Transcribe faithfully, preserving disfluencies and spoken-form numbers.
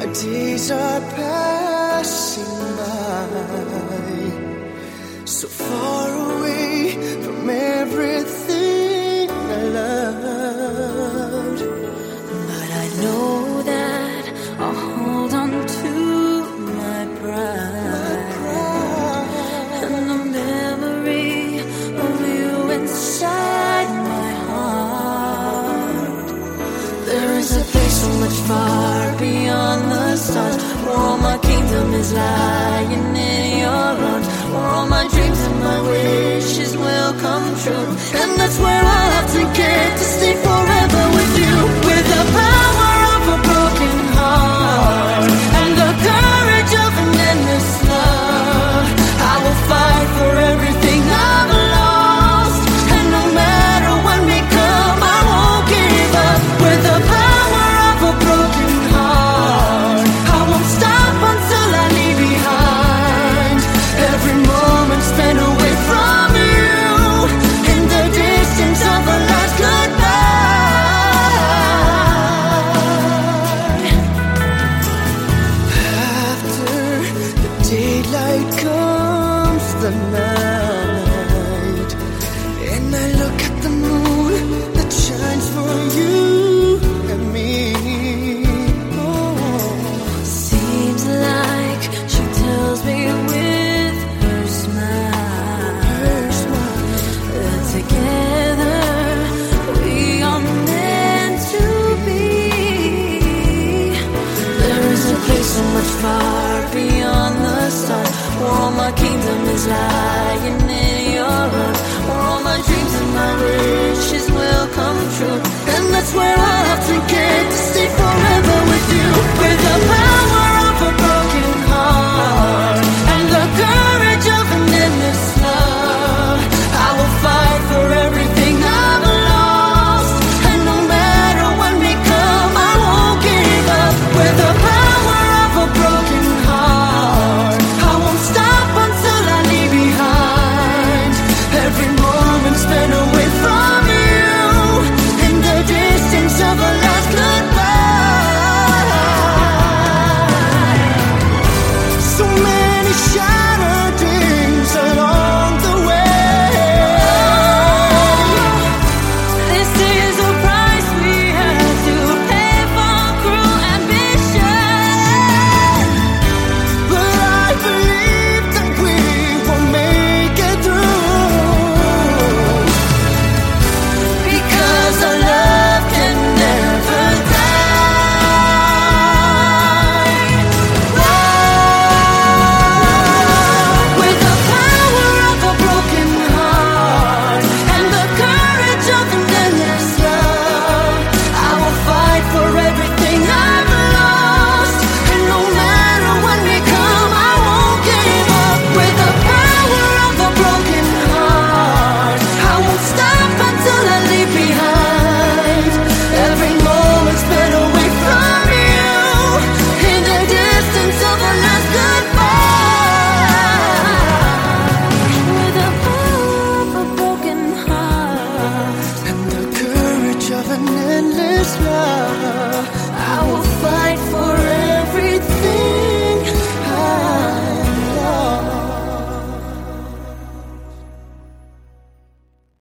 My days are passing by, so far away from everything I loved. But I know that I'll hold on to my pride, and the memory of you inside my heart. There is a place so much far beyond the stars, where all my kingdom is lying in your arms, where all my dreams and my wishes will come true. And that's where I'll have to get to stay forever with you, with the power of a broken heart and the courage of an endless love. I will fight for everything I've lost, and no matter when we come, I won't give up. With the power of a broken heart, I won't stop until I leave behind every moment spent away from you, in the distance of a last goodbye. After the daylight comes the night, and I look at the moon that shines for you and me. Oh, Seems like she tells me with her smile, her smile. that together we are meant to be. There is a place so much far beyond the stars, where all my kingdom is lying in your arms, where all my dreams and my wishes will come true. And that's where I have to get to